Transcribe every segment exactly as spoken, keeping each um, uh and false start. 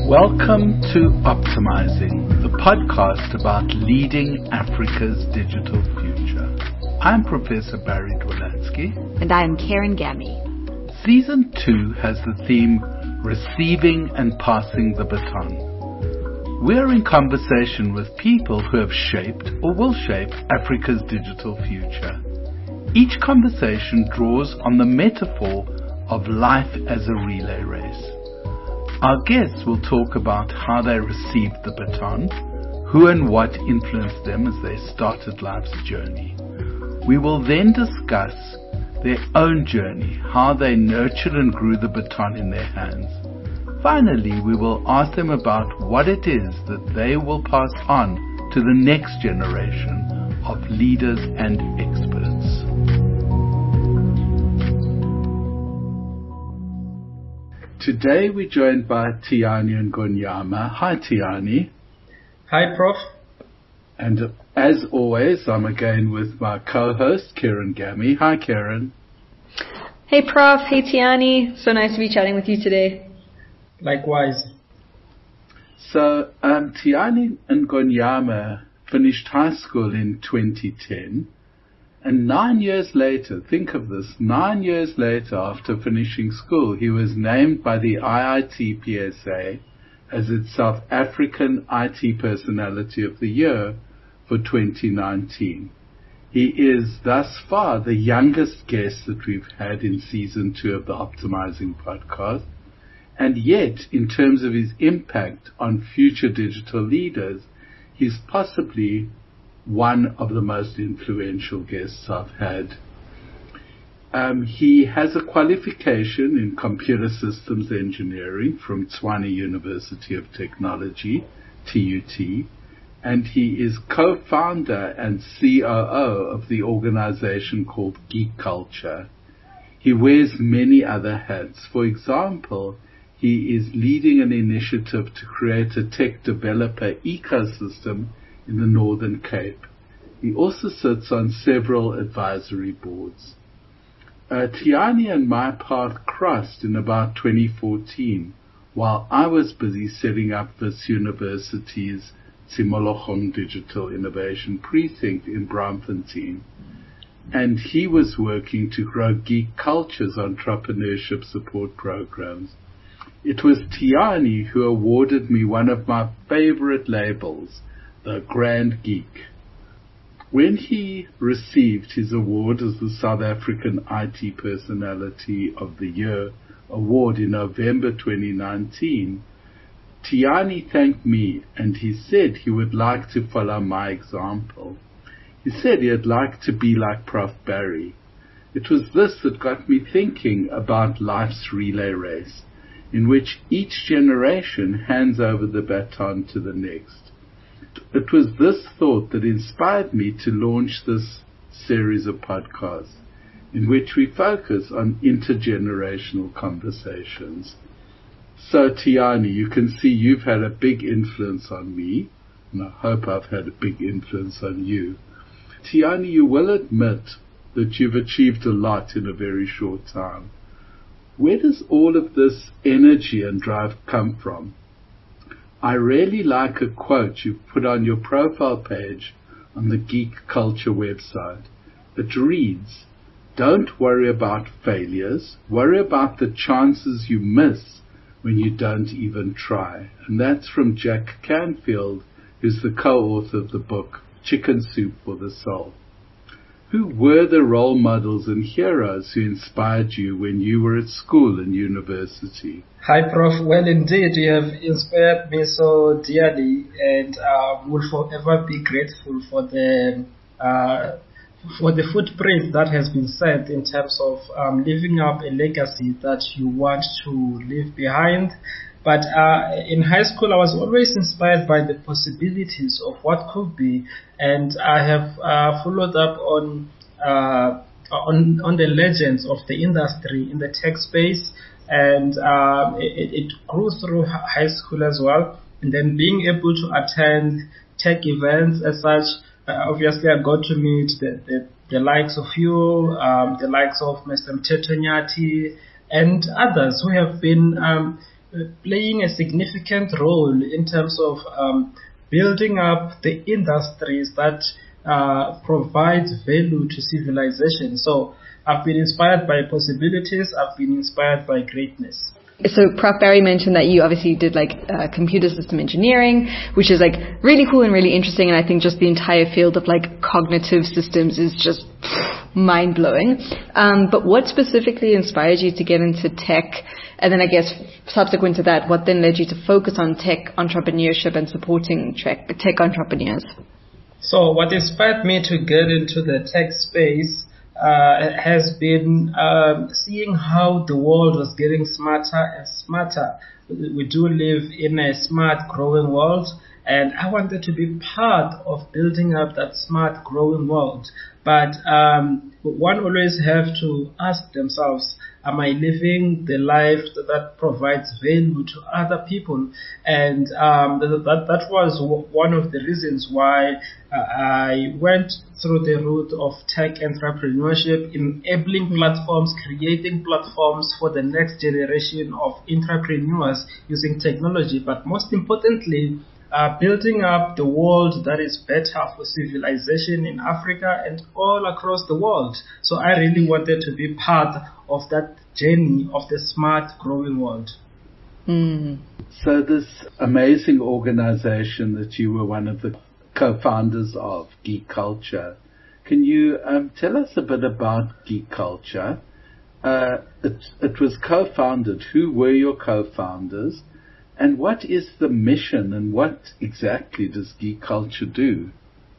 Welcome to Optimizing, the podcast about leading Africa's digital future. I'm Professor Barry Dwolansky. And I'm Karen Gammy. Season two has the theme Receiving and Passing the Baton. We're in conversation with people who have shaped or will shape Africa's digital future. Each conversation draws on the metaphor of life as a relay race. Our guests will talk about how they received the baton, who and what influenced them as they started life's journey. We will then discuss their own journey, how they nurtured and grew the baton in their hands. Finally, we will ask them about what it is that they will pass on to the next generation of leaders and experts. Today we're joined by Tiani Ngonyama. Hi Tiani. Hi Prof. And as always, I'm again with my co-host Karen Gammy. Hi Karen. Hey Prof. Hey Tiani. So nice to be chatting with you today. Likewise. So um, Tiani Ngonyama finished high school in twenty ten. And nine years later, think of this, nine years later after finishing school, he was named by the I I T P S A as its South African I T Personality of the Year for twenty nineteen. He is thus far the youngest guest that we've had in season two of the Optimizing podcast. And yet, in terms of his impact on future digital leaders, he's possibly one of the most influential guests I've had. Um, he has a qualification in computer systems engineering from Tshwane University of Technology, T U T, and he is co-founder and C O O of the organization called Geek Culture. He wears many other hats. For example, he is leading an initiative to create a tech developer ecosystem in the Northern Cape. He also sits on several advisory boards. Uh, Tiani and my path crossed in about twenty fourteen while I was busy setting up Wits University's Tshimologong Digital Innovation Precinct in Braamfontein. And he was working to grow Geek Culture's entrepreneurship support programs. It was Tiani who awarded me one of my favorite labels, the Grand Geek. When he received his award as the South African I T Personality of the Year award in November twenty nineteen, Tiani thanked me and he said he would like to follow my example. He said he'd like to be like Professor Barry. It was this that got me thinking about life's relay race, in which each generation hands over the baton to the next. It was this thought that inspired me to launch this series of podcasts in which we focus on intergenerational conversations. So Tiani, you can see you've had a big influence on me, and I hope I've had a big influence on you. Tiani, you will admit that you've achieved a lot in a very short time. Where does all of this energy and drive come from? I really like a quote you've put on your profile page on the Geek Culture website. It reads, "Don't worry about failures, worry about the chances you miss when you don't even try." And that's from Jack Canfield, who's the co-author of the book Chicken Soup for the Soul. Who were the role models and heroes who inspired you when you were at school and university? Hi Prof. Well indeed, you have inspired me so dearly, and I uh, will forever be grateful for the uh, for the footprint that has been set in terms of um, living up a legacy that you want to leave behind. But uh, in high school, I was always inspired by the possibilities of what could be, and I have uh, followed up on, uh, on on the legends of the industry in the tech space, and uh, it, it grew through high school as well. And then being able to attend tech events as such, uh, obviously I got to meet the, the, the likes of you, um, the likes of Mister Mteto Nyati, and others who have been um, playing a significant role in terms of um, building up the industries that uh, provide value to civilization. So I've been inspired by possibilities. I've been inspired by greatness. So Professor Barry mentioned that you obviously did like uh, computer system engineering, which is like really cool and really interesting. And I think just the entire field of like cognitive systems is just mind blowing. Um, but what specifically inspired you to get into tech? And then I guess subsequent to that, what then led you to focus on tech entrepreneurship and supporting tech, tech entrepreneurs? So what inspired me to get into the tech space Uh, has been um, seeing how the world was getting smarter and smarter. We do live in a smart, growing world, and I wanted to be part of building up that smart, growing world. But um, one always have to ask themselves, am I living the life that provides value to other people? And um, that, that was one of the reasons why uh, I went through the route of tech entrepreneurship, enabling platforms, creating platforms for the next generation of entrepreneurs using technology. But most importantly, Uh, building up the world that is better for civilization in Africa and all across the world. So I really wanted to be part of that journey of the smart, growing world. Mm. So this amazing organization that you were one of the co-founders of, Geek Culture, can you um, tell us a bit about Geek Culture? Uh, it, it was co-founded. Who were your co-founders? And what is the mission, and what exactly does Geek Culture do?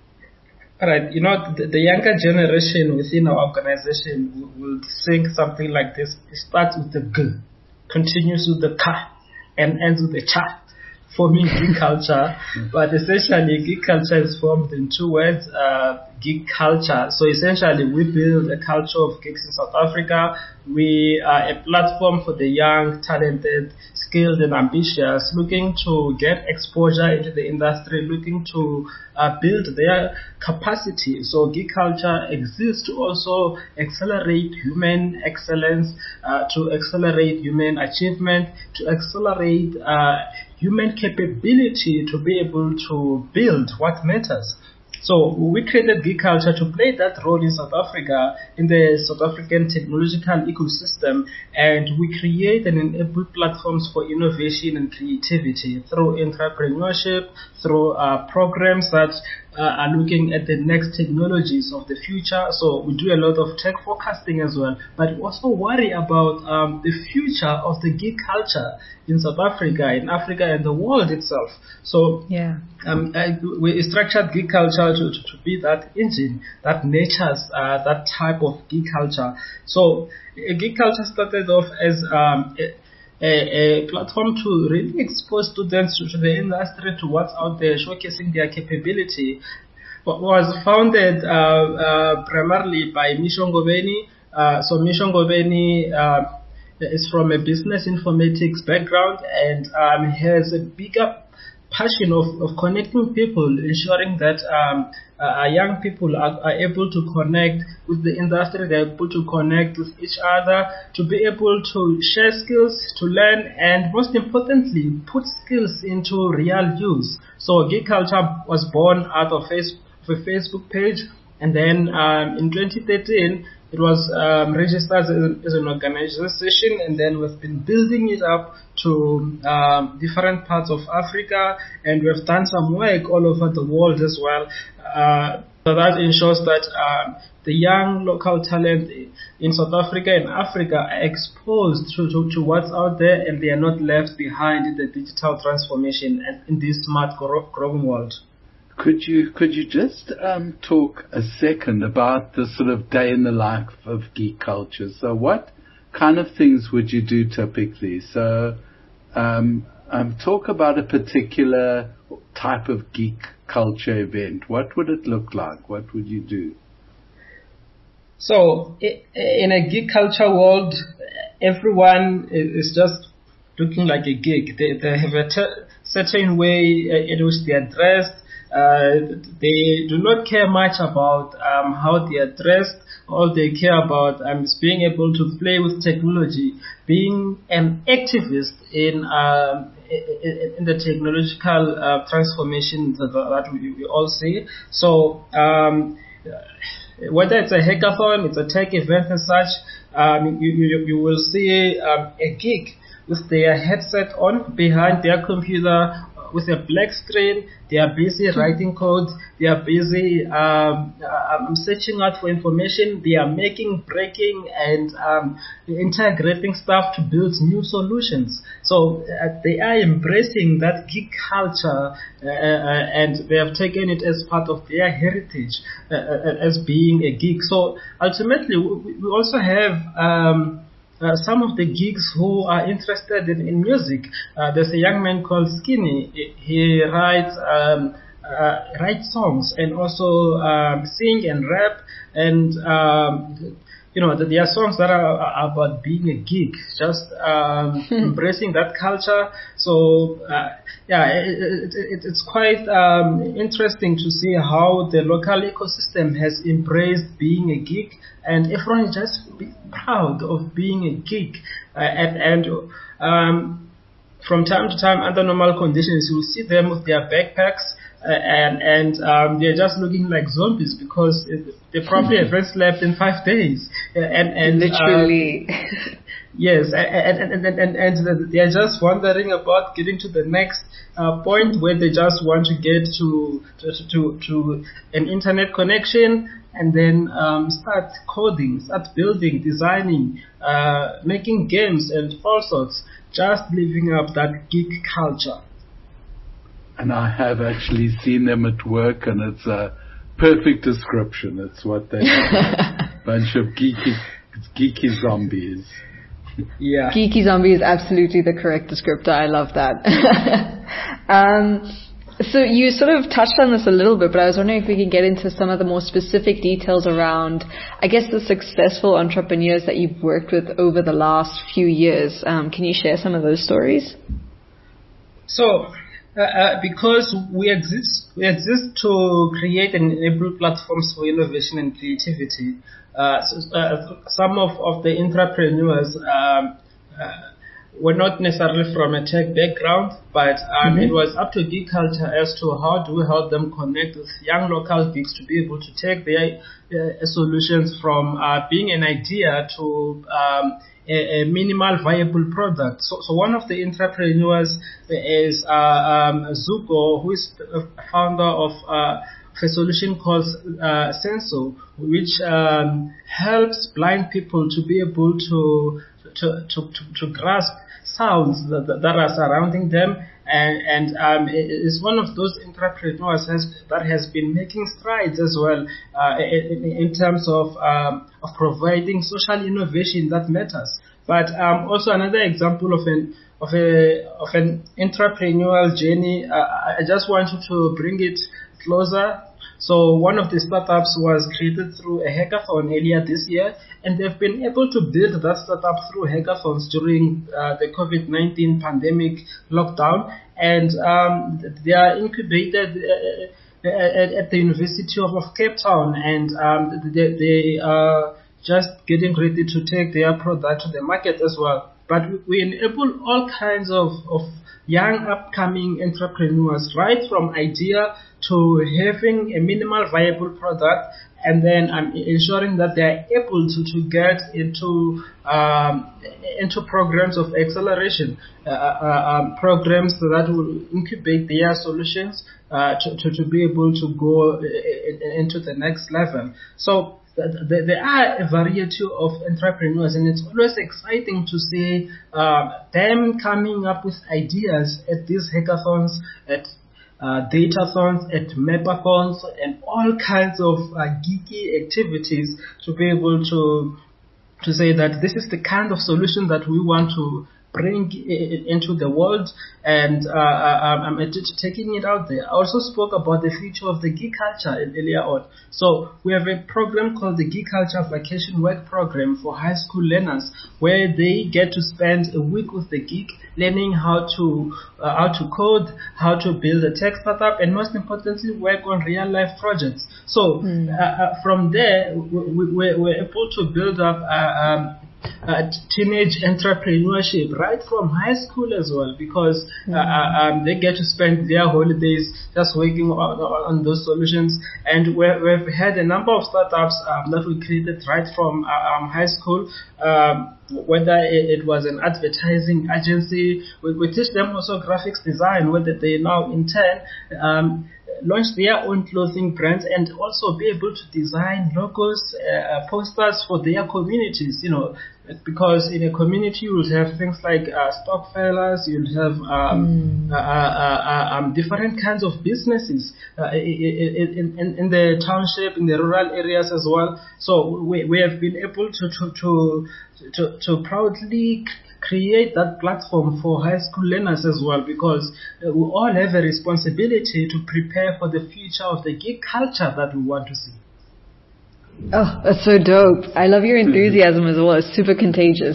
All right, you know, the, the younger generation within our organization will, will sing something like this. It starts with the G, continues with the K, and ends with the Ch, forming Geek Culture. But essentially, Geek Culture is formed in two words, uh, Geek Culture. So essentially, we build a culture of geeks in South Africa. We are a platform for the young, talented, skilled, and ambitious, looking to get exposure into the industry, looking to uh, build their capacity. So Geek Culture exists to also accelerate human excellence, uh, to accelerate human achievement, to accelerate uh, human capability to be able to build what matters. So we created Geek Culture to play that role in South Africa, in the South African technological ecosystem, and we create and enable platforms for innovation and creativity through entrepreneurship, through uh, programs that uh, are looking at the next technologies of the future. So we do a lot of tech forecasting as well, but we also worry about um, the future of the geek culture in South Africa, in Africa, and the world itself. So yeah. um, I, we structured Geek Culture to, to, to be that engine that nurtures uh, that type of geek culture. So uh, Geek Culture started off as um, a, a, a platform to really expose students to, to the industry, to what's out there, showcasing their capability. What was founded uh, uh, primarily by Misho Ngobeni. Uh, so Misho Ngobeni uh, is from a business informatics background, and um, has a bigger passion of, of connecting people, ensuring that um, uh, young people are, are able to connect with the industry, they're able to connect with each other, to be able to share skills, to learn, and most importantly, put skills into real use. So Geek Culture was born out of face, a Facebook page, and then um, in twenty thirteen, it was um, registered as, as an organization, and then we've been building it up to um, different parts of Africa, and we've done some work all over the world as well. Uh, so that ensures that um, the young local talent in South Africa and Africa are exposed to, to, to what's out there, and they are not left behind in the digital transformation and in this smart growing world. Could you could you just um, talk a second about the sort of day in the life of geek culture? So what kind of things would you do typically? So um, um, talk about a particular type of geek culture event. What would it look like? What would you do? So in a geek culture world, everyone is just looking like a geek. They, they have a t- certain way in which they are dressed. Uh, they do not care much about um, how they are dressed. All they care about um, is being able to play with technology, being an activist in um, in, in the technological uh, transformation that, that we, we all see. So um, whether it's a hackathon, it's a tech event and such, um, you, you, you will see um, a geek with their headset on behind their computer with a black screen. They are busy writing code. They are busy um, um, searching out for information. They are making, breaking, and um, integrating stuff to build new solutions. So uh, they are embracing that geek culture, uh, uh, and they have taken it as part of their heritage uh, uh, as being a geek. So ultimately, we, we also have um, Uh, some of the geeks who are interested in, in music. Uh, there's a young man called Skinny. He writes um, uh, writes songs and also um, sing and rap, and um, you know, there are songs that are, are about being a geek, just um, embracing that culture. So uh, yeah, it, it, it's quite um, interesting to see how the local ecosystem has embraced being a geek, and everyone is just proud of being a geek. Uh, and and um, from time to time, under normal conditions, you will see them with their backpacks. Uh, and and um, they're just looking like zombies because it, they probably haven't slept in five days. Uh, and and literally, uh, yes, and and, and and and they're just wondering about getting to the next uh, point where they just want to get to to to, to an internet connection and then um, start coding, start building, designing, uh, making games and all sorts, just living up that geek culture. And I have actually seen them at work, and it's a perfect description. It's what they are. Bunch of geeky, geeky zombies. Yeah. Geeky zombie is absolutely the correct descriptor. I love that. um, so you sort of touched on this a little bit, but I was wondering if we could get into some of the more specific details around, I guess, the successful entrepreneurs that you've worked with over the last few years. Um, can you share some of those stories? So, Uh, uh, because we exist, we exist to create and enable platforms for innovation and creativity. Uh, so, uh, some of, of the entrepreneurs um, uh, were not necessarily from a tech background, but um, mm-hmm. it was up to Geek Culture as to how do we help them connect with young local geeks to be able to take their uh, solutions from uh, being an idea to um, A, a minimal viable product. So, so one of the entrepreneurs is uh, um, Zuko, who is the founder of uh, a solution called uh, Senso, which um, helps blind people to be able to to to, to, to grasp sounds that, that are surrounding them. And, and um, it's one of those entrepreneurs has, that has been making strides as well uh, in, in terms of um, of providing social innovation that matters. But um, also another example of an of a of an entrepreneurial journey. Uh, I just wanted to bring it closer. So one of the startups was created through a hackathon earlier this year, and they've been able to build that startup through hackathons during uh, the COVID nineteen pandemic lockdown. And um, they are incubated uh, at, at the University of, of Cape Town, and um, they, they are just getting ready to take their product to the market as well. But we enable all kinds of, of young upcoming entrepreneurs, right from idea to having a minimal viable product, and then um, ensuring that they are able to, to get into um, into programs of acceleration, uh, uh, um, programs that will incubate their solutions uh, to, to, to be able to go into the next level. So there are a variety of entrepreneurs, and it's always exciting to see uh, them coming up with ideas at these hackathons, at uh, datathons, at mapathons, and all kinds of uh, geeky activities to be able to to say that this is the kind of solution that we want to bring it into the world and uh, um, taking it out there. I also spoke about the future of the gig culture earlier on. So we have a program called the Gig Culture Vacation Work Program for high school learners, where they get to spend a week with the gig, learning how to uh, how to code, how to build a tech startup, and most importantly, work on real life projects. So mm. uh, uh, from there, we, we, we're able to build up uh, um, Uh, teenage entrepreneurship right from high school as well, because uh, um, they get to spend their holidays just working on, on those solutions. And we're, we've had a number of startups um, that we created right from uh, um, high school, um, whether it, it was an advertising agency. We, we teach them also graphics design, whether they now in turn um, launch their own clothing brands and also be able to design logos, uh, posters for their communities, you know, because in a community you will have things like uh, stockfellers, you'll have um, mm. uh, uh, uh, um, different kinds of businesses uh, in, in, in the township, in the rural areas as well. So we, we have been able to, to, to, to, to proudly create that platform for high school learners as well, because uh, we all have a responsibility to prepare for the future of the gig culture that we want to see. Oh, that's so dope. I love your enthusiasm as well. It's super contagious.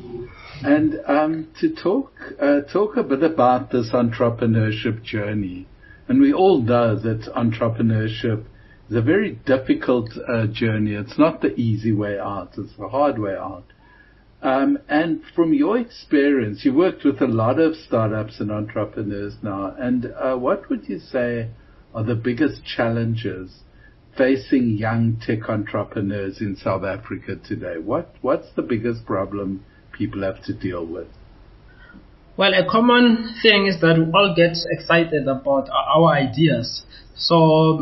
And um, to talk uh, talk a bit about this entrepreneurship journey, and we all know that entrepreneurship is a very difficult uh, journey. It's not the easy way out. It's the hard way out. Um, and from your experience, you worked with a lot of startups and entrepreneurs now, and uh, what would you say are the biggest challenges facing young tech entrepreneurs in South Africa today? What What's the biggest problem people have to deal with? Well, a common thing is that we all get excited about our ideas. So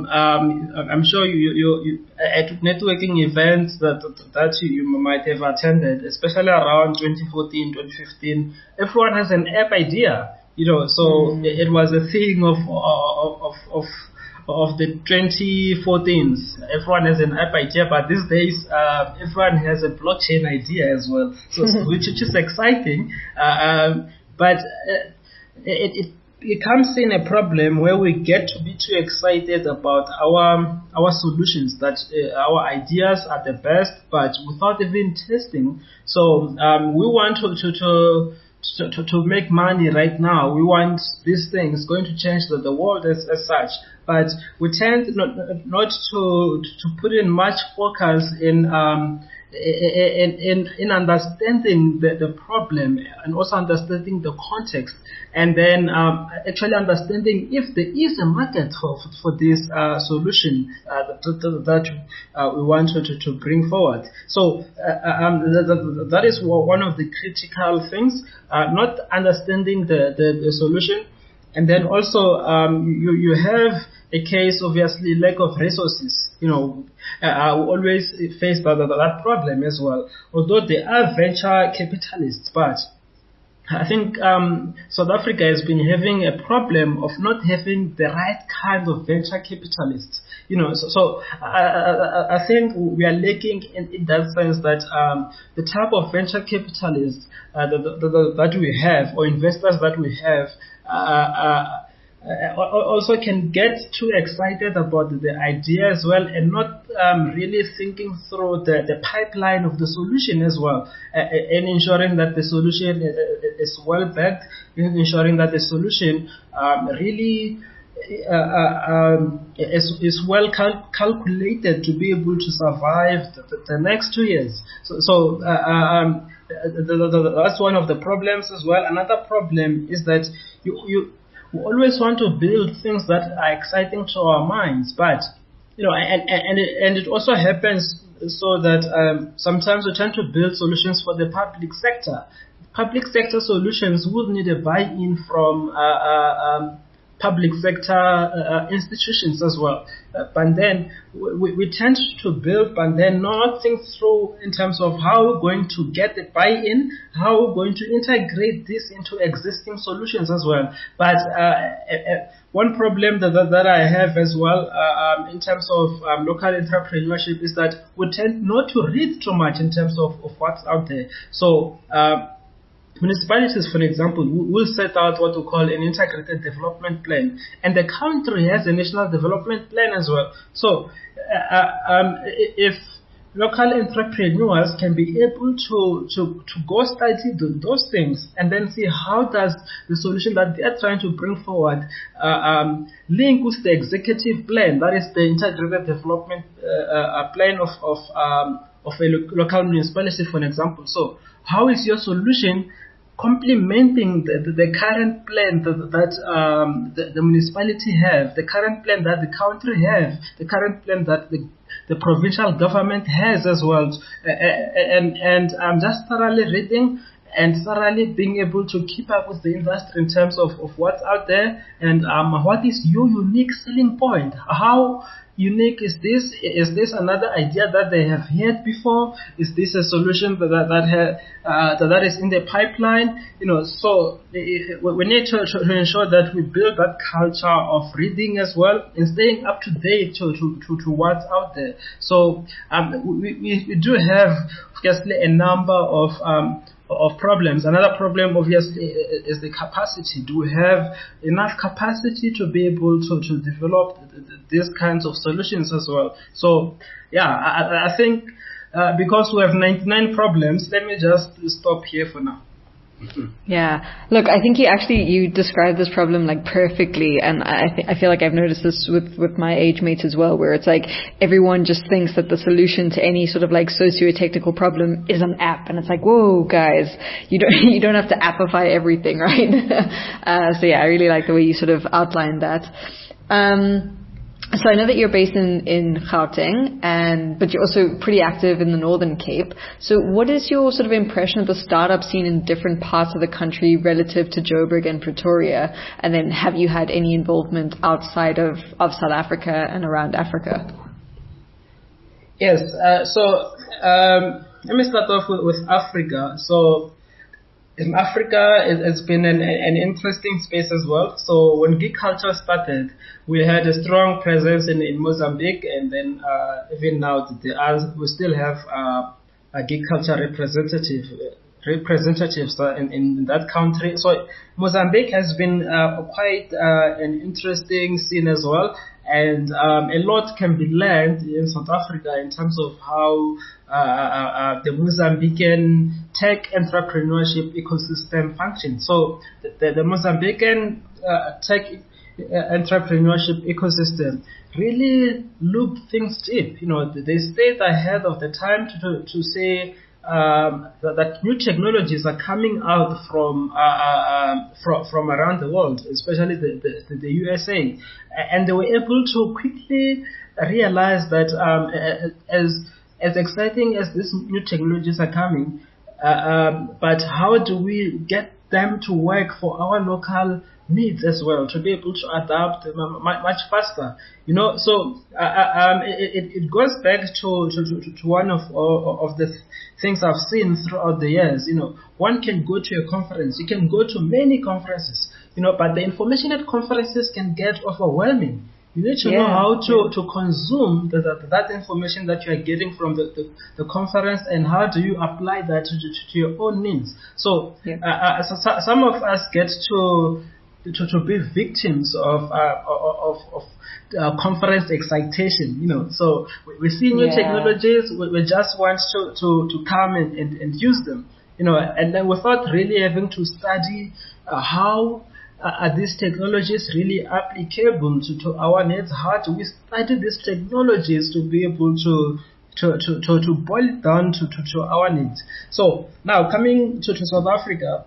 um, I'm sure you, you, you at networking events that that you might have attended, especially around twenty fourteen, twenty fifteen, everyone has an app idea, you know. So mm. it was a thing of of of of the twenty fourteens. Everyone has an app idea, but these days uh, everyone has a blockchain idea as well, so, which is exciting. Uh, um, but uh, it, it becomes in a problem where we get to be too excited about our our solutions, that uh, our ideas are the best, but without even testing. So um, we want to to, to To, to, to make money right now. We want these things going to change the, the world as, as such, but we tend not, not to to put in much focus in um in in, in understanding the, the problem and also understanding the context, and then um, actually understanding if there is a market for for this uh, solution uh, that, that uh, we want to, to bring forward. So uh, um, that, that is one of the critical things, uh, not understanding the, the, the solution. And then also um, you, you have a case, obviously, lack of resources. You know, uh, we always face that, that, that problem as well. Although there are venture capitalists, but I think um, South Africa has been having a problem of not having the right kind of venture capitalists. You know, so, so I, I, I think we are lacking in, in that sense, that um, the type of venture capitalists uh, that, that, that we have, or investors that we have, uh, uh, Uh, also can get too excited about the idea as well, and not um, really thinking through the, the pipeline of the solution as well, uh, and ensuring that the solution is well backed, ensuring that the solution um, really uh, uh, um, is, is well cal- calculated to be able to survive the, the next two years. So, so uh, um, the, the, the, that's one of the problems as well. Another problem is that you you we always want to build things that are exciting to our minds, but you know, and and it, and it also happens so that um, sometimes we tend to build solutions for the public sector. Public sector solutions would need a buy-in from uh, uh, um, public sector uh, institutions as well. Uh, but then we, we tend to build, but then not think through in terms of how we're going to get the buy-in, how we're going to integrate this into existing solutions as well. But uh, uh, one problem that, that, that I have as well uh, um, in terms of um, local entrepreneurship is that we tend not to read too much in terms of, of what's out there. So uh, municipalities, for example, will set out what we call an integrated development plan, and the country has a national development plan as well. So, uh, um, if local entrepreneurs can be able to, to, to go study those things and then see how does the solution that they are trying to bring forward uh, um, link with the executive plan, that is the integrated development uh, uh, plan of, of, um, of a lo- local municipality, for example. So how is your solution complementing the, the, the current plan that, that um, the, the municipality have, the current plan that the country have, the current plan that the, the provincial government has as well. Uh, and and I'm just thoroughly reading and thoroughly being able to keep up with the industry in terms of, of what's out there and um, what is your unique selling point. How unique is this? Is this another idea that they have heard before? Is this a solution that that that, ha, uh, that, that is in the pipeline? You know, so uh, we need to, to ensure that we build that culture of reading as well and staying up to date to to, to, to what's out there. So um, we, we we do have obviously a number of um, of problems. Another problem obviously is the capacity. Do we have enough capacity to be able to, to develop these kinds of solutions as well? So yeah, I, I think uh, because we have ninety-nine problems, let me just stop here for now. Yeah. Look, I think you actually, you described this problem like perfectly, and I th- I feel like I've noticed this with, with my age mates as well, where it's like everyone just thinks that the solution to any sort of like socio-technical problem is an app, and it's like, whoa, guys, you don't you don't have to appify everything, right? uh, so yeah, I really like the way you sort of outlined that. Um, So I know that you're based in, in Gauteng, and but you're also pretty active in the Northern Cape. So what is your sort of impression of the startup scene in different parts of the country relative to Joburg and Pretoria? And then have you had any involvement outside of, of South Africa and around Africa? Yes, uh, so um, let me start off with, with Africa. So in Africa, it, it's been an, an interesting space as well. So when Geek Culture started, we had a strong presence in, in Mozambique, and then uh, even now there are, we still have uh, a Geek Culture representative representatives in, in that country. So Mozambique has been uh, quite uh, an interesting scene as well. And um, a lot can be learned in South Africa in terms of how uh, uh, the Mozambican tech entrepreneurship ecosystem functions. So the, the, the Mozambican uh, tech entrepreneurship ecosystem really looked things deep. You know, they stayed ahead of the time to to, to say um, that, that new technologies are coming out from uh, uh, from from around the world, especially the, the, the U S A, and they were able to quickly realize that um, as as exciting as these new technologies are coming, uh, um, but how do we get them to work for our local needs as well, to be able to adapt much faster, you know. So uh, um, it, it goes back to, to, to one of of the things I've seen throughout the years. You know, one can go to a conference, you can go to many conferences, you know, but the information at conferences can get overwhelming. You need to yeah, know how to, yeah. to consume the, the, that information that you are getting from the, the, the conference, and how do you apply that to, to, to your own needs. So, yeah. uh, uh, so, so some of us get to To, to be victims of uh, of, of uh, conference excitation, you know. So we, we see new yeah. technologies, we, we just want to, to, to come and, and, and use them, you know, and then without really having to study uh, how uh, are these technologies really applicable to, to our needs. How do we study these technologies to be able to to, to, to, to boil it down to, to, to our needs. So now coming to, to South Africa.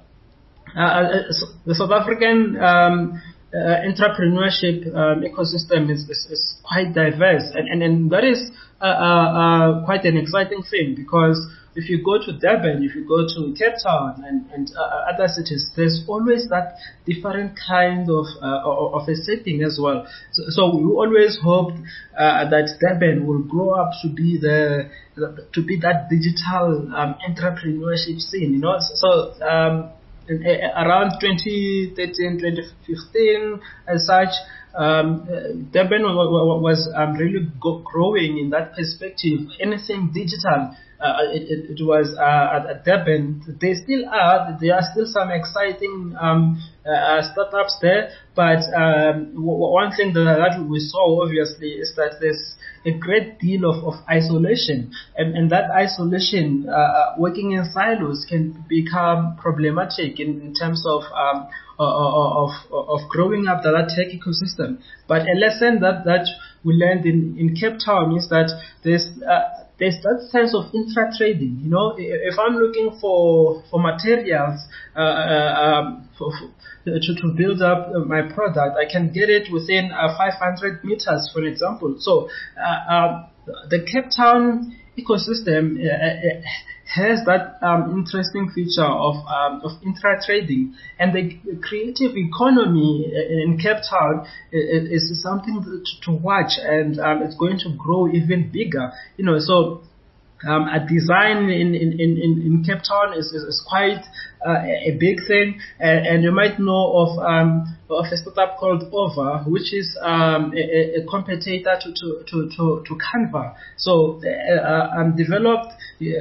Uh, the South African um, uh, entrepreneurship um, ecosystem is, is, is quite diverse, and, and, and that is uh, uh, quite an exciting thing, because if you go to Durban, if you go to Cape Town and, and uh, other cities, there's always that different kind of uh, of a setting as well. So, so we always hoped uh, that Durban will grow up to be the to be that digital um, entrepreneurship scene, you know. So um, around twenty thirteen, twenty fifteen, as such, um, Durban was um, really go- growing in that perspective. Anything digital, uh, it, it was uh, at Durban. They still are. There are still some exciting um, uh, startups there. But um, w- one thing that, that we saw obviously is that there's a great deal of, of isolation, and, and that isolation, uh, working in silos, can become problematic in, in terms of um, of, of of growing up that tech ecosystem. But a lesson that, that we learned in, in Cape Town is that there's uh, there's that sense of intra-trading. You know, if I'm looking for for materials uh, uh, um, for, for To, to build up my product, I can get it within uh, five hundred meters, for example. So uh, um, the Cape Town ecosystem uh, has that um, interesting feature of um, of intra-trading, and the creative economy in Cape Town is, is something to, to watch, and um, it's going to grow even bigger. You know, so. Um, a design in, in, in, in Cape Town is, is, is quite uh, a big thing, and, and you might know of um, of a startup called Over, which is um, a, a competitor to, to, to, to, to Canva. So uh, um, developed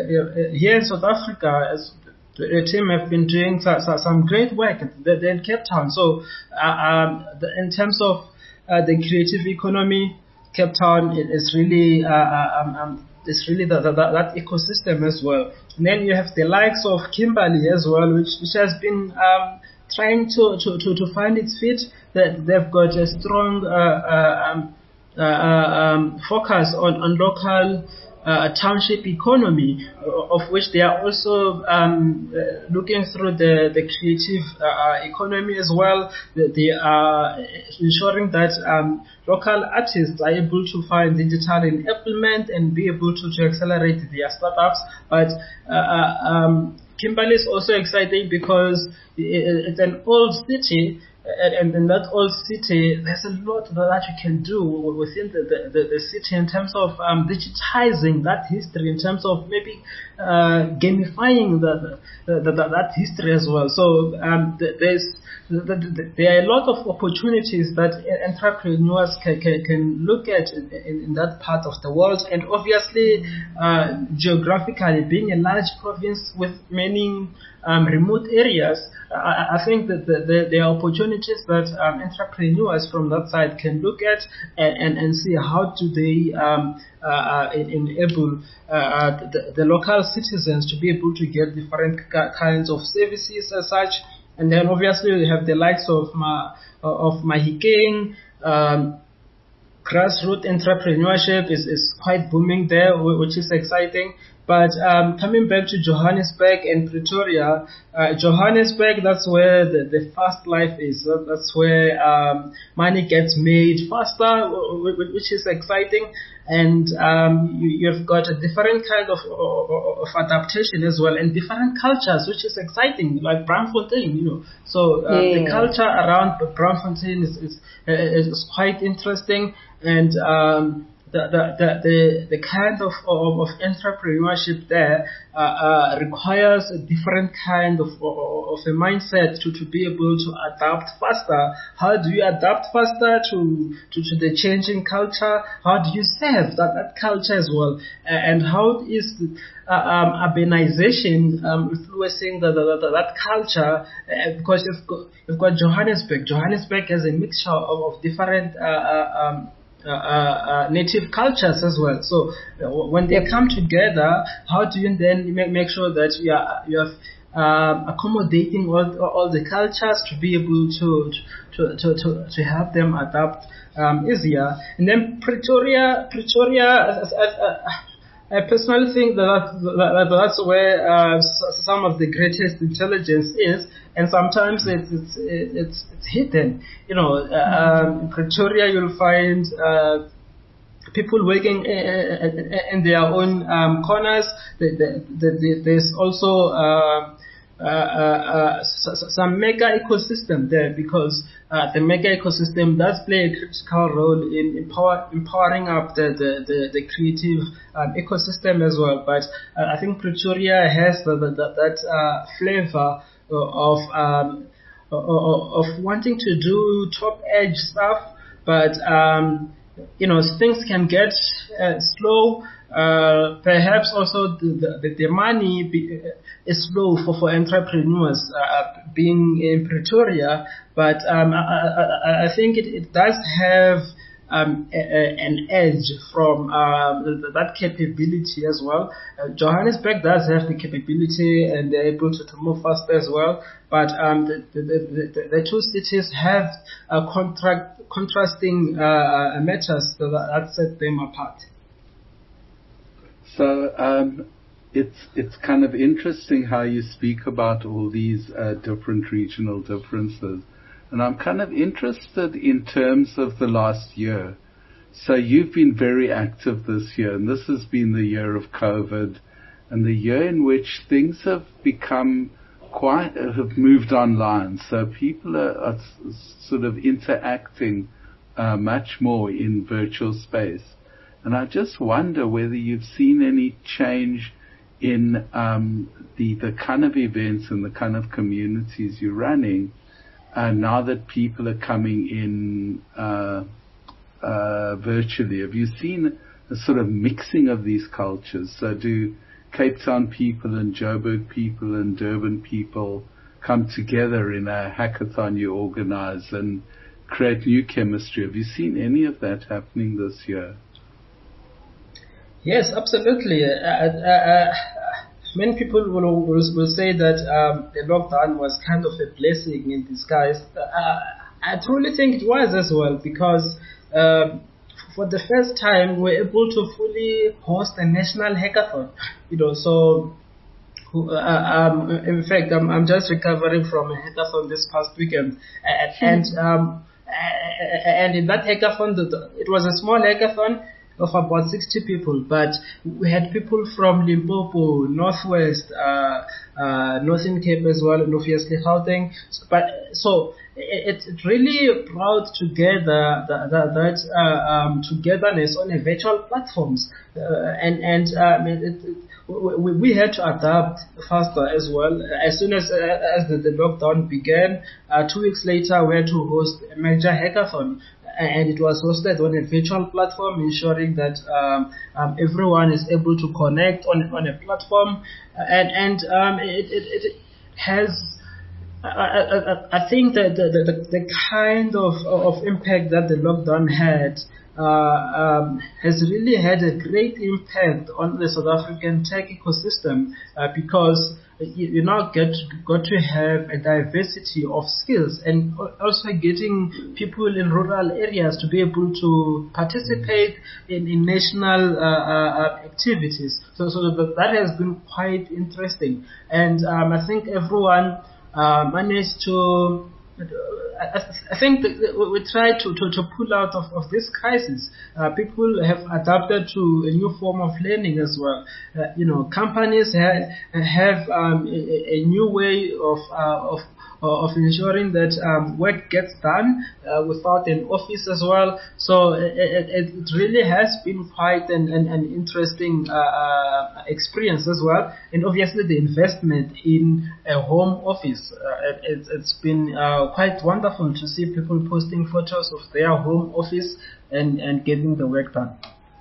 here in South Africa. As the team have been doing some great work in Cape Town. So uh, um, in terms of uh, the creative economy, Cape Town is really uh, um, um, It's really that, that, that ecosystem as well. And then you have the likes of Kimberley as well, which, which has been um, trying to, to, to, to find its feet. That they've got a strong uh, uh, um, uh, um, focus on, on local uh, township economy, of which they are also um, uh, looking through the, the creative uh, economy as well. They are ensuring that um, local artists are able to find digital enablement and be able to, to accelerate their startups. But uh, um, Kimberley is also exciting because it's an old city. And in that old city, there's a lot that you can do within the, the, the city in terms of um, digitizing that history, in terms of maybe uh, gamifying the, the, the, that history as well. So um, there's there are a lot of opportunities that entrepreneurs can, can, can look at in, in that part of the world. And obviously, uh, geographically, being a large province with many um, remote areas, I, I think that the, the, there are opportunities that um, entrepreneurs from that side can look at and, and, and see how do they um, uh, enable uh, the, the local citizens to be able to get different kinds of services as such. And then obviously we have the likes of Ma, of Mahikeng. Um, grassroots entrepreneurship is, is quite booming there, which is exciting. But um, coming back to Johannesburg and Pretoria, uh, Johannesburg, that's where the, the fast life is. That's where um, money gets made faster, which is exciting. And um, you, you've got a different kind of, of, of adaptation as well, and different cultures, which is exciting, like Braamfontein, you know. So uh, yeah. The culture around Braamfontein is, is, is quite interesting, and um, The, the, the, the kind of, of, of entrepreneurship there uh, uh, requires a different kind of, of a mindset to, to be able to adapt faster. How do you adapt faster to, to, to the changing culture? How do you serve that, that culture as well? And how is uh, um, urbanization um, influencing the, the, the, that culture? Uh, because you've got, you've got Johannesburg. Johannesburg has a mixture of, of different uh, uh, um, Uh, uh, native cultures as well. So uh, when they come together, how do you then make, make sure that you are you are uh, accommodating all all the cultures to be able to to to to, to help them adapt um, easier? And then Pretoria, Pretoria. Uh, uh, I personally think that, that that's where uh, some of the greatest intelligence is, and sometimes it's it's it's, it's hidden. You know, uh, in Pretoria you'll find uh, people working in, in their own um, corners. There's also uh, uh, uh, some mega ecosystem there, because uh, the mega ecosystem does play a critical role in empower, empowering up the, the, the, the creative um, ecosystem as well. But uh, I think Pretoria has the, the, that uh, flavor of, um, of of wanting to do top edge stuff, but um, you know, things can get uh, slow. Uh, perhaps also the, the, the money be, uh, is slow for, for entrepreneurs uh, being in Pretoria, but um, I, I, I think it, it does have um, a, a, an edge from uh, that capability as well. Uh, Johannesburg does have the capability and they're able to, to move faster as well, but um, the, the, the, the two cities have uh, contract, contrasting uh, matters that, that set them apart. So um, it's it's kind of interesting how you speak about all these uh, different regional differences, and I'm kind of interested in terms of the last year. So you've been very active this year, and this has been the year of COVID, and the year in which things have become quite uh, have moved online. So people are, are s- sort of interacting uh, much more in virtual space. And I just wonder whether you've seen any change in um, the the kind of events and the kind of communities you're running uh, now that people are coming in uh, uh, virtually. Have you seen a sort of mixing of these cultures? So do Cape Town people and Joburg people and Durban people come together in a hackathon you organize and create new chemistry? Have you seen any of that happening this year? Yes, absolutely. Uh, uh, uh, many people will, will, will say that um, the lockdown was kind of a blessing in disguise. Uh, I truly think it was as well, because uh, for the first time we were able to fully host a national hackathon. You know, so uh, um, in fact, I'm, I'm just recovering from a hackathon this past weekend, uh, and um, uh, and in that hackathon, the, the, it was a small hackathon of about sixty people, but we had people from Limpopo, Northwest, uh, uh, Northern Cape as well, and obviously Gauteng. So, but so it, it really brought together that, that, that uh, um, togetherness on a virtual platforms, uh, and and um, it, it, we, we had to adapt faster as well. As soon as uh, as the, the lockdown began, uh, two weeks later we had to host a major hackathon. And it was hosted on a virtual platform, ensuring that um, um, everyone is able to connect on on a platform, and and um, it, it, it has. I, I, I think that the, the, the kind of of impact that the lockdown had uh, um, has really had a great impact on the South African tech ecosystem, uh, because you, you now get got to have a diversity of skills, and also getting people in rural areas to be able to participate in, in national uh, uh, activities. So, so that, that has been quite interesting, and um, I think everyone uh, managed to. I, I think that we try to, to, to pull out of, of this crisis. Uh, people have adapted to a new form of learning as well. Uh, you know, companies ha- have um, a, a new way of uh, of of ensuring that um, work gets done uh, without an office as well. So it, it, it really has been quite an, an, an interesting uh, uh, experience as well. And obviously the investment in a home office, uh, it, it's been uh, quite wonderful to see people posting photos of their home office and, and getting the work done.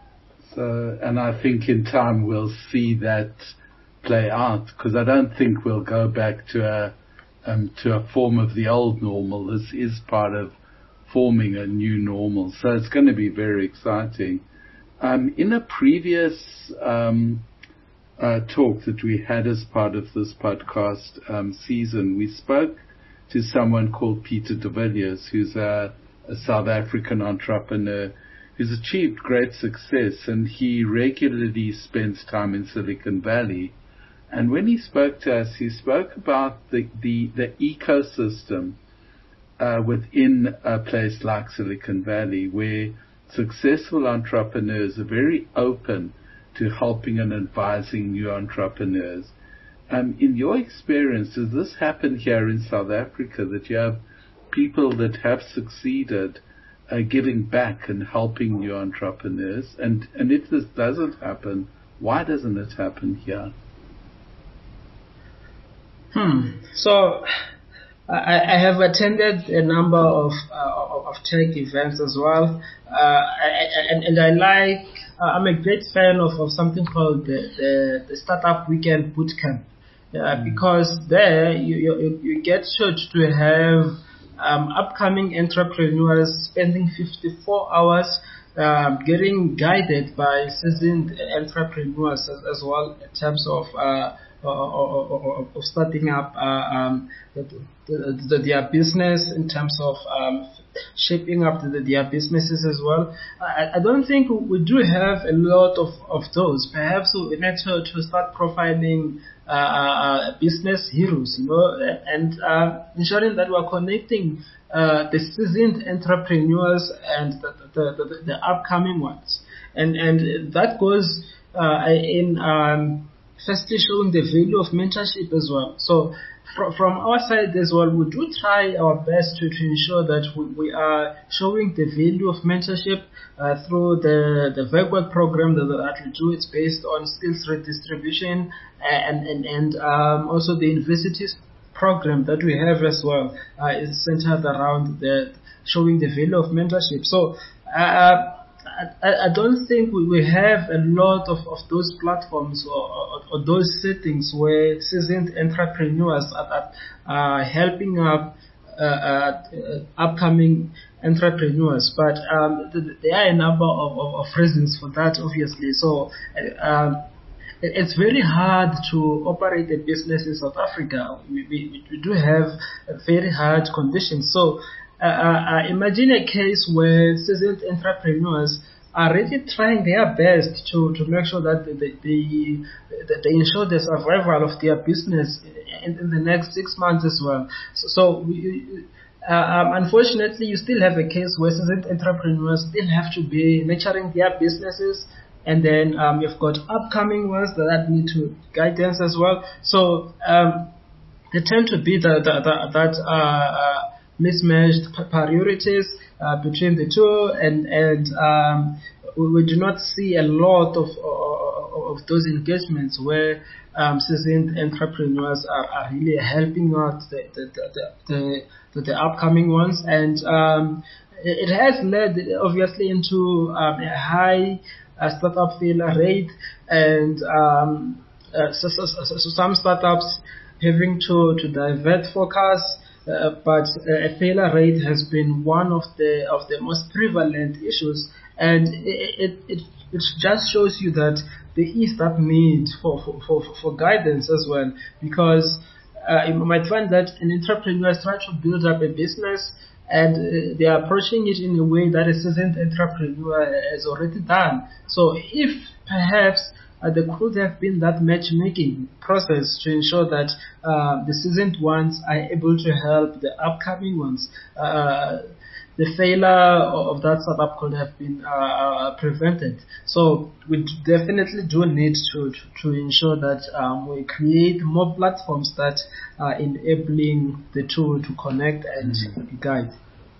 So, and I think in time we'll see that play out, because I don't think we'll go back to a Um, to a form of the old normal. This is part of forming a new normal. So it's going to be very exciting. Um, in a previous um, uh, talk that we had as part of this podcast um, season, we spoke to someone called Peter de Villiers, who's a, a South African entrepreneur who's achieved great success, and he regularly spends time in Silicon Valley. And when he spoke to us, he spoke about the, the, the ecosystem uh, within a place like Silicon Valley, where successful entrepreneurs are very open to helping and advising new entrepreneurs. Um, in your experience, does this happen here in South Africa, that you have people that have succeeded uh, giving back and helping new entrepreneurs? And, and if this doesn't happen, why doesn't it happen here? Hmm. So, I, I have attended a number of uh, of tech events as well, uh, I, and, and I like. Uh, I'm a great fan of, of something called the, the, the Startup Weekend Bootcamp, uh, mm. because there you, you you get to to have um, upcoming entrepreneurs spending fifty-four hours. Um, getting guided by seasoned entrepreneurs as, as well in terms of uh, of, of starting up uh, um, the, the, the, their business, in terms of um, shaping up the, their businesses as well. I, I don't think we do have a lot of, of those. Perhaps we need to, to start profiling uh, uh, business heroes, you know, and uh, ensuring that we're connecting Uh, the seasoned entrepreneurs and the, the, the, the upcoming ones. And and that goes uh, in um, firstly showing the value of mentorship as well. So fr- from our side as well, we do try our best to, to ensure that we, we are showing the value of mentorship uh, through the, the VEGWORK program that, that we do. It's based on skills redistribution and, and, and um, also the universities program that we have as well uh, is centered around the showing the value of mentorship. So uh, I, I don't think we, we have a lot of, of those platforms or, or, or those settings where seasoned entrepreneurs are, are helping up uh, uh, upcoming entrepreneurs. But um, th- there are a number of, of, of reasons for that, obviously. So um, it's very hard to operate a business in South Africa. We, we, we do have very hard conditions. So uh, uh, imagine a case where seasoned entrepreneurs are really trying their best to, to make sure that they, they, they ensure the survival of their business in, in the next six months as well. So, so we, uh, um, unfortunately, you still have a case where seasoned entrepreneurs still have to be nurturing their businesses. And then um, you've got upcoming ones that need to guidance as well. So um, they tend to be the, the, the, that uh, uh, mismatched priorities uh, between the two, and and um, we, we do not see a lot of of, of those engagements where um, seasoned entrepreneurs are, are really helping out the the the, the, the, the upcoming ones, and um, it, it has led obviously into um, a high a startup failure rate, and um, uh, so, so, so, so some startups having to, to divert focus, uh, but a failure rate has been one of the of the most prevalent issues, and it it, it just shows you that there is that need for for, for, for guidance as well, because uh, you might find that an entrepreneur is trying to build up a business, and uh, they are approaching it in a way that a seasoned entrepreneur has already done. So if perhaps uh, there could have been that matchmaking process to ensure that uh, the seasoned ones are able to help the upcoming ones, uh, the failure of that startup could have been uh, prevented. So we definitely do need to, to, to ensure that um, we create more platforms that are enabling the two to connect and mm-hmm. guide.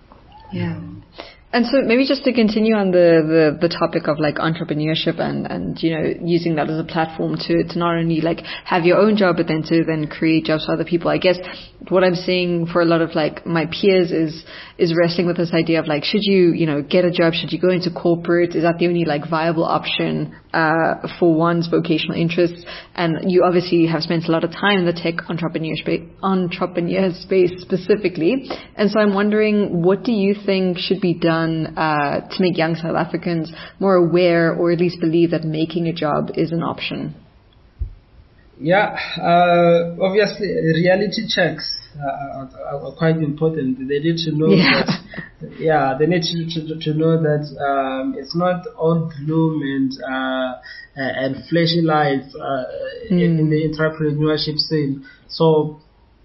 Yeah. And so maybe just to continue on the, the, the topic of like entrepreneurship and, and, you know, using that as a platform to, to not only like have your own job, but then to then create jobs for other people. I guess what I'm seeing for a lot of like my peers is, is wrestling with this idea of like, should you, you know, get a job? Should you go into corporate? Is that the only like viable option, uh, for one's vocational interests? And you obviously have spent a lot of time in the tech entrepreneur space, entrepreneur space specifically. And so I'm wondering, what do you think should be done Uh, to make young South Africans more aware, or at least believe that making a job is an option? Yeah, uh, obviously reality checks uh, are, are quite important. They need to know yeah. that, yeah, they need to, to, to know that um, it's not all gloom and uh, and flashy lights uh, mm. in, in the entrepreneurship scene. So,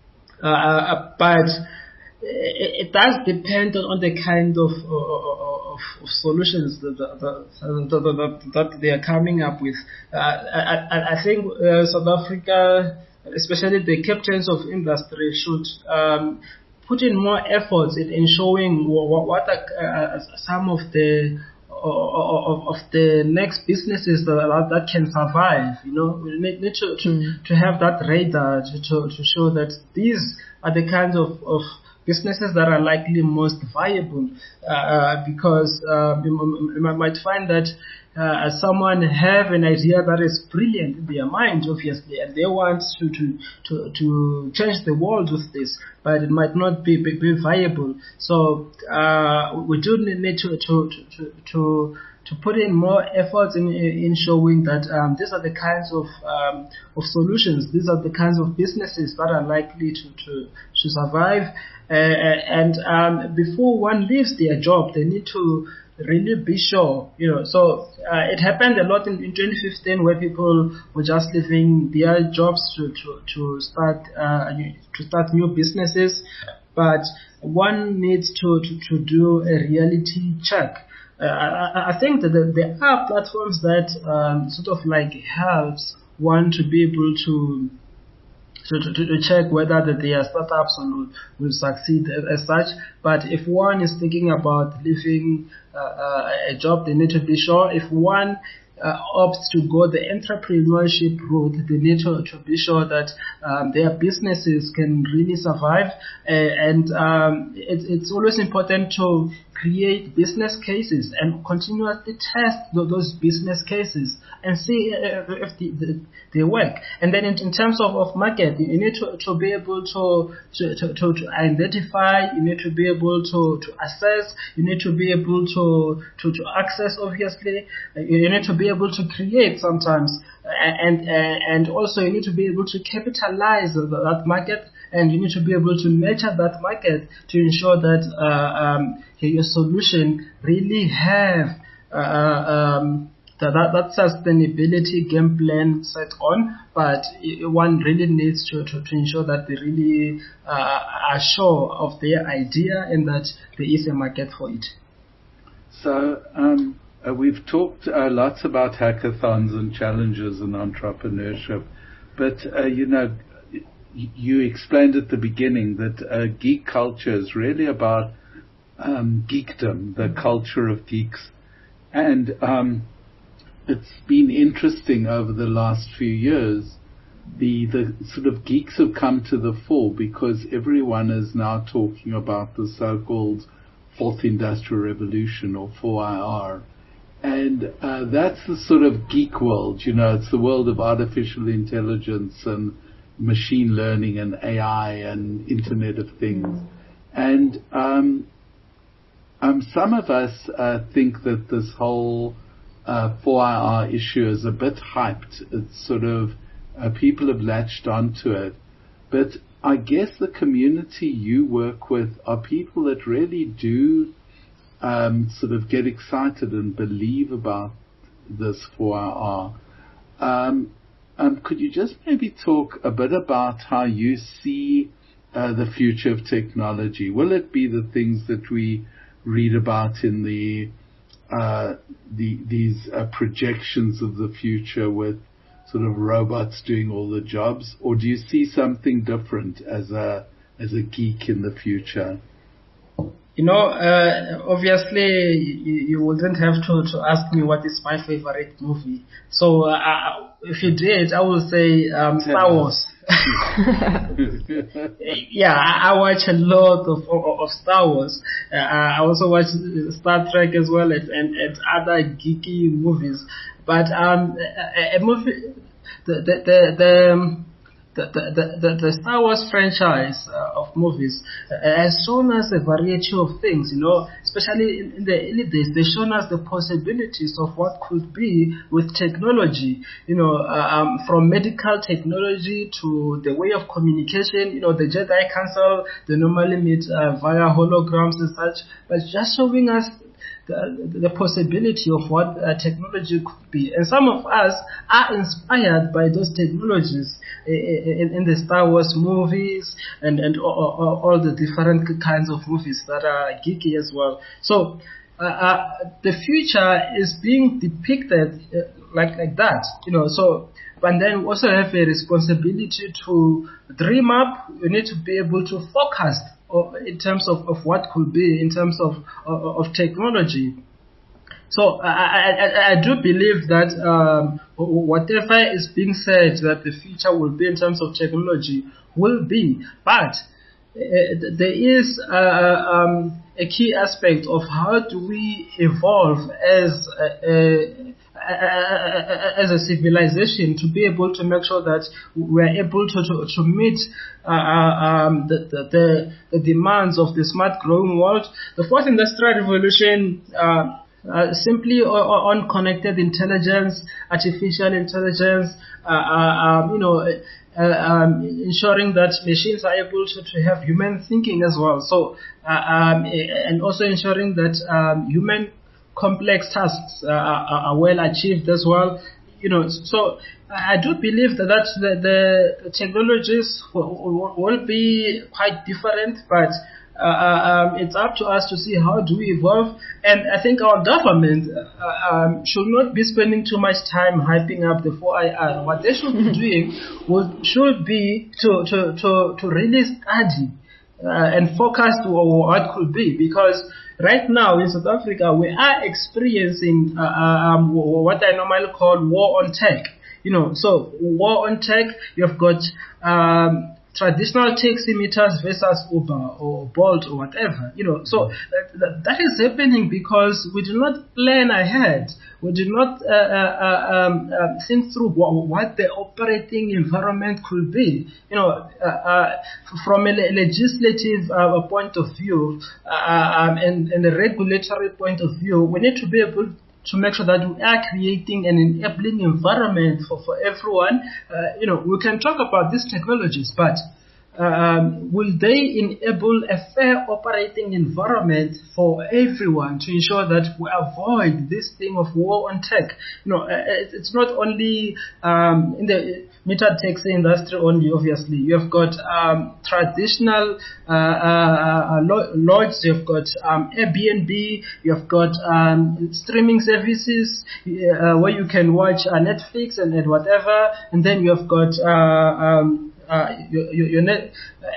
uh, but it does depend on the kind of, of, of solutions that, that, that, that they are coming up with. Uh, I, I think uh, South Africa, especially the captains of industry, should um, put in more efforts in, in showing what, what are uh, some of the of, of the next businesses that, that can survive. You know, we need, need to, to, mm. to have that radar to, to, to show that these are the kinds of, of businesses that are likely most viable, uh, because uh, you, you might find that uh, someone have an idea that is brilliant in their mind, obviously, and they want to to, to, to change the world with this, but it might not be, be, be viable. So uh, we do need to to to, to to put in more efforts in in showing that um, these are the kinds of um, of solutions, these are the kinds of businesses that are likely to to, to survive. Uh, and um, before one leaves their job, they need to really be sure, you know. So uh, it happened a lot in, in twenty fifteen, where people were just leaving their jobs to to to start uh, to start new businesses. But one needs to to, to do a reality check. Uh, I, I think that there are platforms that um, sort of like helps one to be able to to, to, to check whether that their startups will, will succeed as such. But if one is thinking about leaving uh, uh, a job, they need to be sure. If one uh, opts to go the entrepreneurship route, they need to, to be sure that um, their businesses can really survive. Uh, and um, it, it's always important to create business cases and continuously test those business cases and see if the, the, they work. And then in, in terms of, of market, you need to, to be able to to, to, to identify, you need to be able to, to assess, you need to be able to, to, to access, obviously, you need to be able to create sometimes, and, and, and also you need to be able to capitalize that market, and you need to be able to nurture that market to ensure that uh, um, your solution really have uh, um, that, that sustainability game plan set on, but one really needs to, to, to ensure that they really uh, are sure of their idea and that there is a market for it. So um, uh, we've talked uh, lots about hackathons and challenges and entrepreneurship, but uh, you know, you explained at the beginning that uh, geek culture is really about um, geekdom, the culture of geeks. And um, it's been interesting over the last few years. The, the sort of geeks have come to the fore because everyone is now talking about the so-called Fourth Industrial Revolution, or four I R. And uh, that's the sort of geek world, you know, it's the world of artificial intelligence and machine learning and A I and Internet of Things. And um, um, some of us uh, think that this whole uh, four I R issue is a bit hyped. It's sort of, uh, people have latched onto it. But I guess the community you work with are people that really do um, sort of get excited and believe about this four I R. Um, Um, could you just maybe talk a bit about how you see uh, the future of technology? Will it be the things that we read about in the, uh, the these uh, projections of the future with sort of robots doing all the jobs, or do you see something different as a as a geek in the future? You know, uh, obviously, you, you wouldn't have to, to ask me what is my favorite movie. So, uh, if you did, I would say um, Star Wars. Yeah, I, I watch a lot of of, of Star Wars. Uh, I also watch Star Trek as well, and, and, and other geeky movies. But um, a, a movie, the the the, the um, The, the, the, the Star Wars franchise uh, of movies uh, has shown us a variety of things, you know, especially in, in the early days. They've shown us the possibilities of what could be with technology, you know, uh, um, from medical technology to the way of communication. You know, the Jedi Council, they normally meet uh, via holograms and such, but just showing us The, the possibility of what uh, technology could be. And some of us are inspired by those technologies in, in the Star Wars movies and, and all, all the different kinds of movies that are geeky as well. So uh, uh, the future is being depicted uh, like, like that, you know, so. But then we also have a responsibility to dream up. We need to be able to forecast in terms of, of what could be, in terms of, of, of technology. so I, I, I do believe that um, whatever is being said that the future will be in terms of technology will be, but uh, there is uh, um, a key aspect of how do we evolve as a, a as a civilization to be able to make sure that we're able to, to, to meet uh, um, the, the, the demands of the smart growing world. The fourth industrial revolution uh, uh, simply on connected intelligence, artificial intelligence, uh, uh, um, you know, uh, um, ensuring that machines are able to, to have human thinking as well. So, uh, um, and also ensuring that um, human complex tasks uh, are, are well achieved as well. You know, so I do believe that, that the, the technologies will, will be quite different, but uh, um, it's up to us to see how do we evolve. And I think our government uh, um, should not be spending too much time hyping up the four I R. What they should be doing would, should be to, to, to, to really study uh, and focus on what could be, because right now in South Africa, we are experiencing uh, um, what I normally call war on tech. You know, so war on tech, you've got um, traditional taximeters versus Uber or Bolt or whatever. You know, so that, that is happening because we do not plan ahead. We do not uh, uh, um, uh, think through what, what the operating environment could be. You know, uh, uh, from a legislative uh, point of view uh, um, and, and a regulatory point of view, we need to be able to make sure that we are creating an enabling environment for, for everyone. Uh, you know, we can talk about these technologies, but um, will they enable a fair operating environment for everyone to ensure that we avoid this thing of war on tech? You know, it's not only um, in the meter taxi industry only, obviously. You've got um, traditional uh, uh, lodges, you've got um, Airbnb, you've got um, streaming services uh, where you can watch uh, Netflix and, and whatever, and then you've got uh, um, Uh, your, your, your net,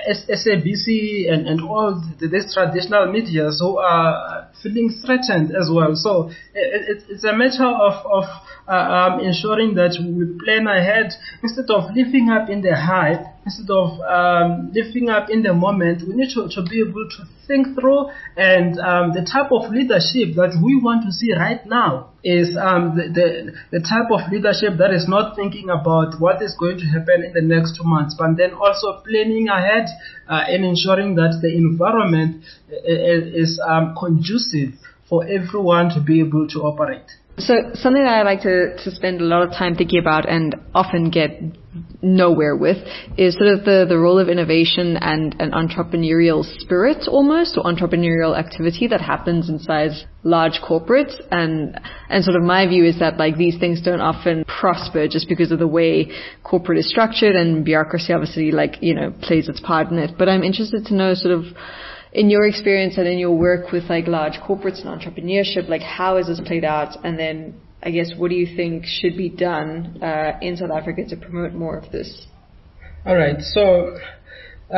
S A B C and, and all the, these traditional media who are feeling threatened as well. So it, it, it's a matter of, of uh, um, ensuring that we plan ahead instead of living up in the hype, instead of um, living up in the moment. We need to, to be able to think through, and um, the type of leadership that we want to see right now is um, the, the, the type of leadership that is not thinking about what is going to happen in the next two months, but then also planning ahead uh, and ensuring that the environment is, is um, conducive for everyone to be able to operate. So something that I like to, to spend a lot of time thinking about and often get nowhere with is sort of the, the role of innovation and an entrepreneurial spirit almost, or entrepreneurial activity that happens inside large corporates. And, and sort of my view is that like these things don't often prosper just because of the way corporate is structured, and bureaucracy obviously like, you know, plays its part in it. But I'm interested to know sort of in your experience and in your work with like large corporates and entrepreneurship, like how has this played out? And then I guess what do you think should be done uh, in South Africa to promote more of this? All right. So uh,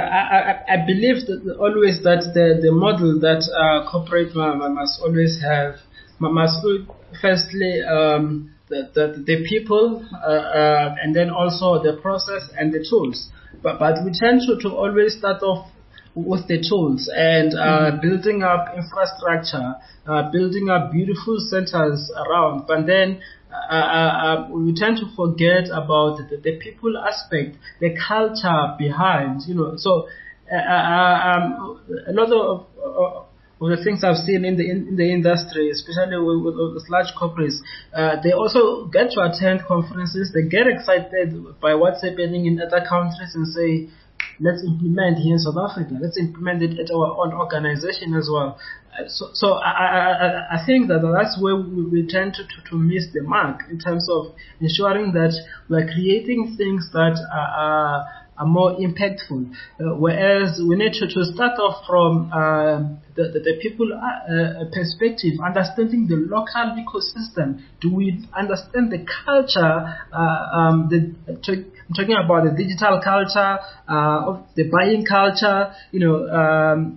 I, I, I believe that always that the, the model that uh, corporate must always have must firstly um, the, the, the people uh, uh, and then also the process and the tools. But, but we tend to, to always start off with the tools and uh, mm-hmm. building up infrastructure, uh, building up beautiful centers around, but then uh, uh, we tend to forget about the, the people aspect, the culture behind, you know. So uh, uh, um, a lot of, uh, of the things I've seen in the in, in the industry, especially with, with, with large corporates, uh, they also get to attend conferences. They get excited by what's happening in other countries and say, let's implement here in South Africa. Let's implement it at our own organization as well. Uh, so, so I, I, I think that that's where we, we tend to, to, to miss the mark in terms of ensuring that we're creating things that are, are more impactful. Uh, whereas we need to, to start off from uh, the, the, the people uh, perspective, understanding the local ecosystem. Do we understand the culture? Uh, um, the, I'm talking about the digital culture, uh, of the buying culture, you know, um,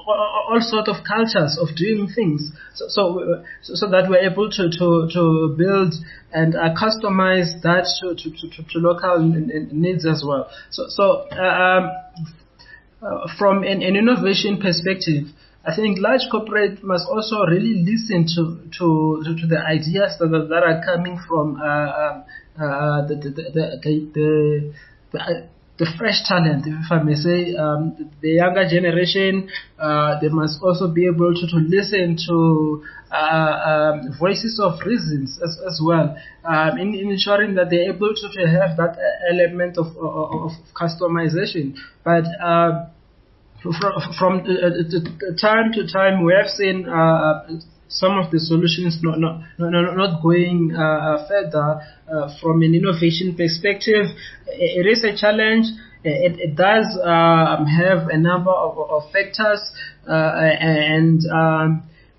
all, all sort of cultures of doing things, so so, so that we're able to, to, to build and uh, customize that to, to, to, to local needs as well. So, so um, uh, from an, an innovation perspective, I think large corporate must also really listen to to, to, to the ideas that, that are coming from uh, uh, the, the, the, the, the, the the fresh talent, if I may say, um, the younger generation, uh, they must also be able to, to listen to uh, um, voices of reasons as, as well, um, in, in ensuring that they're able to have that element of, of, of customization. But uh, from, from uh, time to time, we have seen uh, some of the solutions not not not, not going uh, further uh, from an innovation perspective. It is a challenge. It, it does um, have a number of, of factors, uh, and um,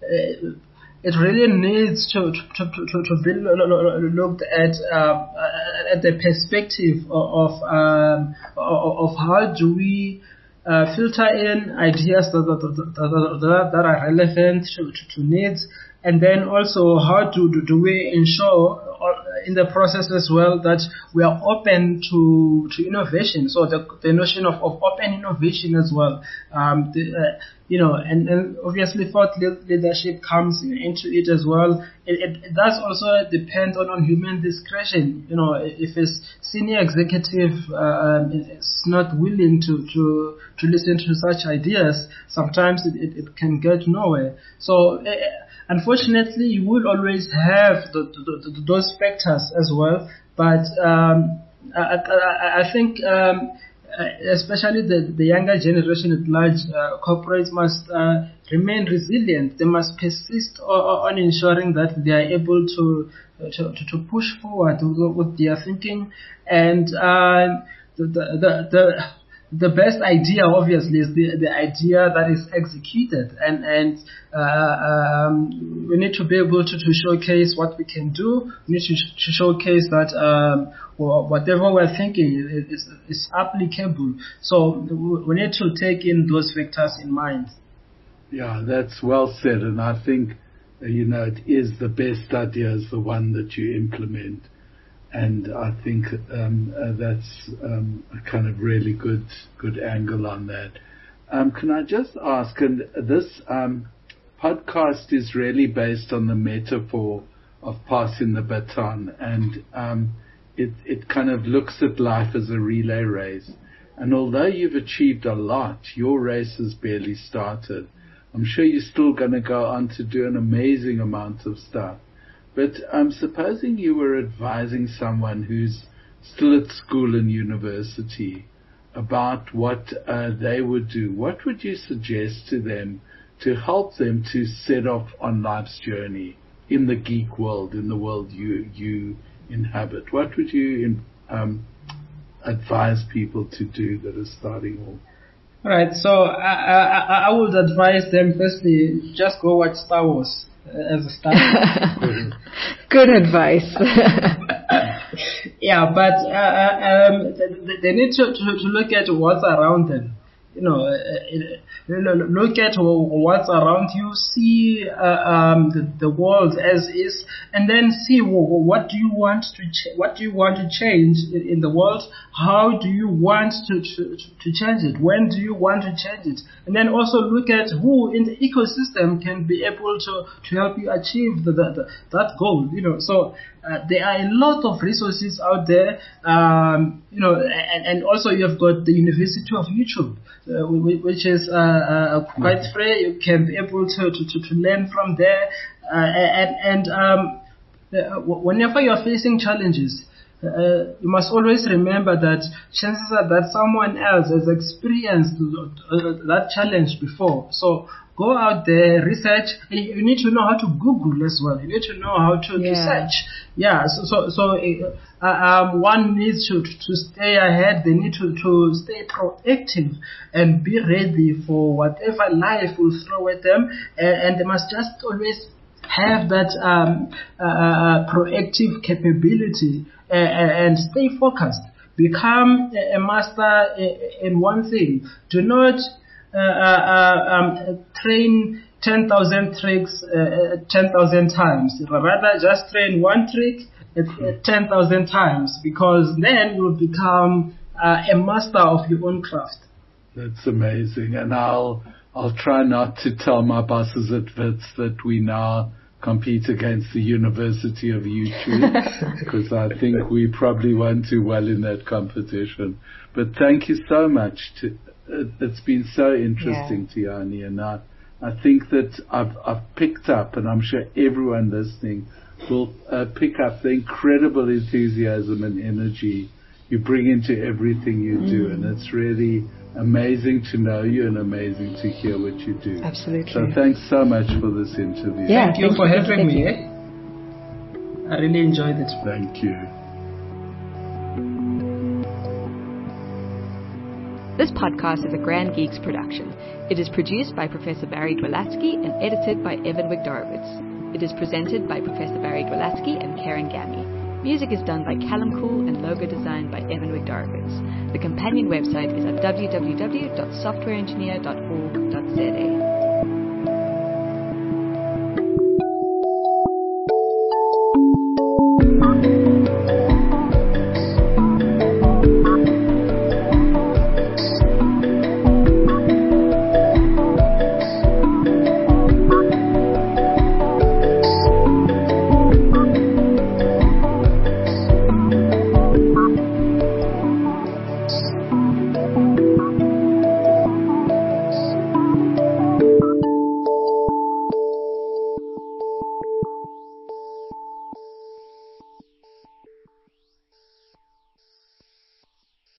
it really needs to to, to, to be looked at uh, at the perspective of of, um, of how do we Uh, filter in ideas that, that, that, that, that are relevant to, to, to needs, and then also how do, do, do we ensure in the process as well that we are open to, to innovation. So the, the notion of, of open innovation as well, um, the, uh, you know, and, and obviously thought leadership comes into it as well. It, it, it does also depend on, on human discretion. You know, if a senior executive uh, is not willing to, to, to listen to such ideas, sometimes it, it, it can get nowhere. So uh, unfortunately, you will always have the, the, the, those factors as well. But um, I, I, I think um, especially the, the younger generation at large, uh, corporates must uh, remain resilient. They must persist on, on ensuring that they are able to to, to push forward with their thinking. And uh, the, the, the, the best idea, obviously, is the, the idea that is executed. And, and uh, um, we need to be able to, to showcase what we can do. We need to, to showcase that um, whatever we're thinking is, is applicable. So we need to take in those factors in mind. Yeah, that's well said. And I think, you know, it is the best idea is the one that you implement. And I think um, uh, that's um, a kind of really good good angle on that. Um, can I just ask, and this um, podcast is really based on the metaphor of passing the baton, and um, it, it kind of looks at life as a relay race. And although you've achieved a lot, your race has barely started. I'm sure you're still going to go on to do an amazing amount of stuff. But um, supposing you were advising someone who's still at school and university about what uh, they would do, what would you suggest to them to help them to set off on life's journey in the geek world, in the world you you inhabit? What would you um, advise people to do that are starting off? Right. So I, I, I would advise them, firstly, just go watch Star Wars. As a start. Good advice. Yeah, but uh, um, they, they need to, to, to look at what's around them. You know, uh, look at what's around you, see uh, um, the, the world as is, and then see what do you want to ch- what do you want to change in the world. How do you want to, to to change it? When do you want to change it? And then also look at who in the ecosystem can be able to, to help you achieve the, the, the, that goal. You know, so uh, there are a lot of resources out there. Um, you know, and, and also you have got the University of YouTube. Uh, which is uh, uh, quite free. You can be able to, to, to, to learn from there. Uh, and and um, uh, whenever you're facing challenges, uh, you must always remember that chances are that someone else has experienced uh, that challenge before. So go out there, research. You need to know how to Google as well. You need to know how to, yeah. to search. Yeah, so so, so uh, um, one needs to to stay ahead. They need to, to stay proactive and be ready for whatever life will throw at them. And, and they must just always have that um, uh, proactive capability uh, and stay focused. Become a master in one thing. Do not uh, uh, um, train ten thousand tricks uh, ten thousand times. Rather, just train one trick uh, ten thousand times, because then you'll become uh, a master of your own craft. That's amazing. And I'll I'll try not to tell my bosses at Wits that we now compete against the University of YouTube, because I think we probably won't do well in that competition. But thank you so much. To, it, it's been so interesting, yeah. Tiani, and I, I think that I've, I've picked up, and I'm sure everyone listening will uh, pick up the incredible enthusiasm and energy you bring into everything you mm. do, and it's really amazing to know you and amazing to hear what you do. Absolutely. So thanks so much for this interview. Yeah, thank you thank for you. having Thank me. you. Eh? I really enjoyed it. Thank you. This podcast is a Grand Geeks production. It is produced by Professor Barry Dwalatsky and edited by Evan Wigdorowicz. It is presented by Professor Barry Dwalatsky and Karen Gammy. Music is done by Callum Cool and logo designed by Evan Wigdorowicz. The companion website is at w w w dot software engineer dot org dot z a.